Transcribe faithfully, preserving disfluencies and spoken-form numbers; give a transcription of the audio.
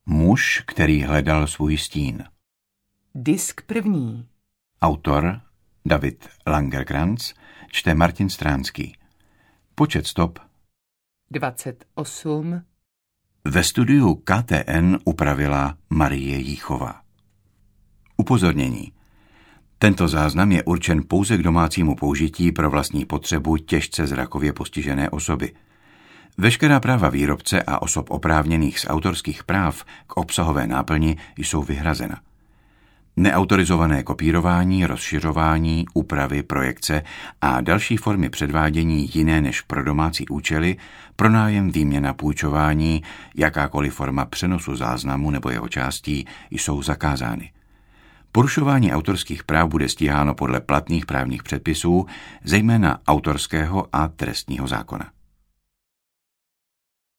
Muž, který hledal svůj stín. Disk první. Autor David Langerkrantz, čte Martin Stránský. Počet stop dvacet osm. Ve studiu K T N upravila Marie Jíchová. Upozornění. Tento záznam je určen pouze k domácímu použití pro vlastní potřebu těžce zrakově postižené osoby. Veškerá práva výrobce a osob oprávněných z autorských práv k obsahové náplni jsou vyhrazena. Neautorizované kopírování, rozšiřování, úpravy, projekce a další formy předvádění jiné než pro domácí účely, pronájem, výměna, půjčování, jakákoliv forma přenosu záznamu nebo jeho částí jsou zakázány. Porušování autorských práv bude stíháno podle platných právních předpisů, zejména autorského a trestního zákona.